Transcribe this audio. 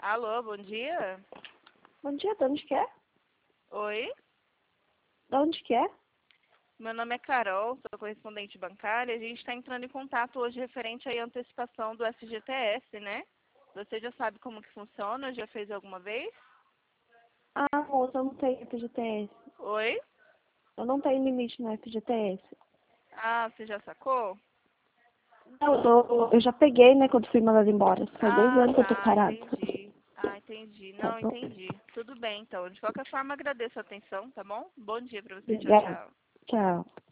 Alô, bom dia? Bom dia, de onde que é? Oi, De onde que é? meu nome é Carol, sou correspondente bancária. A gente está entrando em contato hoje referente à antecipação do FGTS, né? Você já sabe como que funciona? Já fez alguma vez? Ah, moça, eu não tenho FGTS. Oi? Eu não tenho limite no FGTS. Ah, você já sacou? Não, eu já peguei, né, quando fui mandada embora. Faz 2 anos que eu tô Tá, parada. entendi. Ah, entendi. Tá Não, bom. entendi. Tudo bem, então. De qualquer forma, agradeço a atenção, tá bom? Bom dia pra você. Tchau, Obrigada. tchau. Tchau.